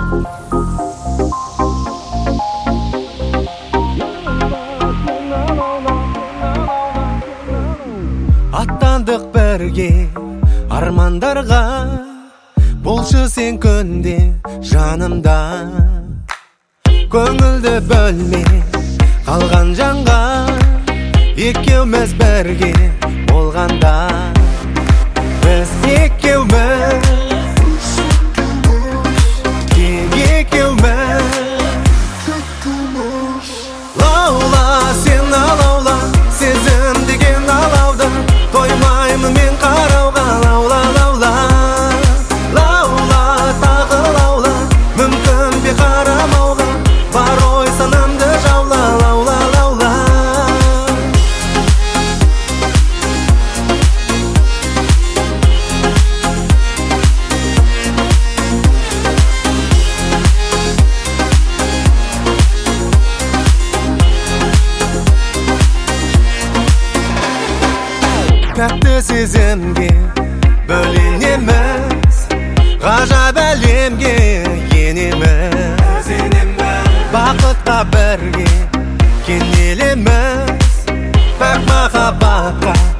Аттандық бірге армандарға, болшы сен күнде жанымда. Көңілді бөлме қалған жанға, екеуміз бірге болғанда. Біз екеуміз, тек екеуміз. Лаула сен алаула, сезім деген алауды, тоймаймын мен қарауға. Лаула лаула, лаула тағы лаула, мүмкін бе қарамауға, бар ой санамды жаула. Лаула лаула, тәтті сезімге бөленеміз, ғажап әлемге енеміз. Бақытқа бірге кенелеміз, пәк махаббатқа